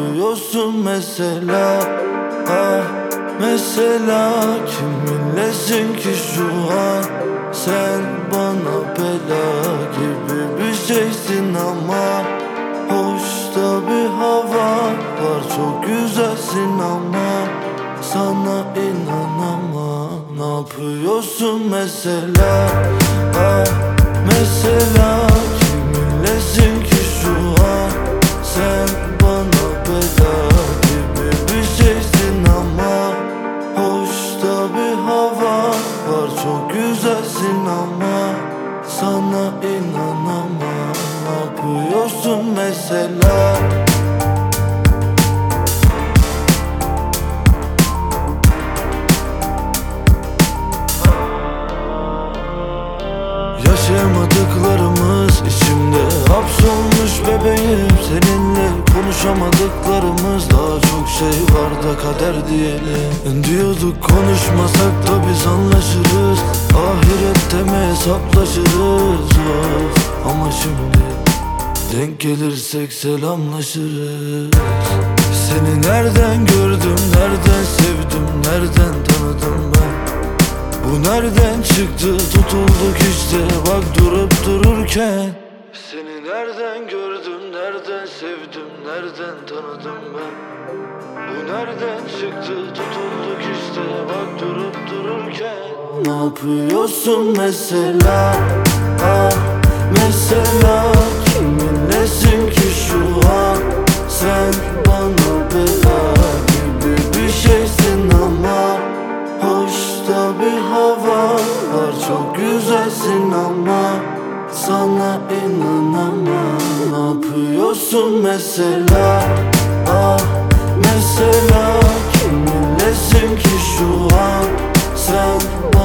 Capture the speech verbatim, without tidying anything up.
yapıyorsun mesela? Ah, mesela kiminlesin ki şu an? Sen bana bela gibi bir şeysin ama hoş da bir hava var, çok güzelsin ama sana inanamam. Ne yapıyorsun mesela? Ah, mesela kiminlesin ki şu an? Sen bana bela gibi bir şeysin ama hoş da bir hava var, çok güzelsin ama sana inanamam. Ne yapıyorsun mesela? Yaşayamadıklarımız içimde hapsolmuş bebeğim. Seninle konuşamadıklarımız, daha çok şey var da kader diyelim. Diyorduk konuşmasak da biz anlaşırız, ahirette mi hesaplaşırız? Of. Ama şimdi denk gelirsek selamlaşırız. Seni nereden gördüm, nereden sevdim, nereden tanıdım ben? Bu nereden çıktı, tutulduk işte bak durup dururken. Seni nereden gördüm, nereden sevdim, nereden tanıdım ben? Bu nereden çıktı, tutulduk işte bak durup dururken. Ne yapıyorsun mesela? Ah, mesela kiminlesin ki şu an? Sen bana bela gibi bir şeysin ama hoş da bir hava var, çok güzelsin ama sana inanamam. Ne yapıyorsun mesela? Ah, mesela kiminlesin ki şu an? Sen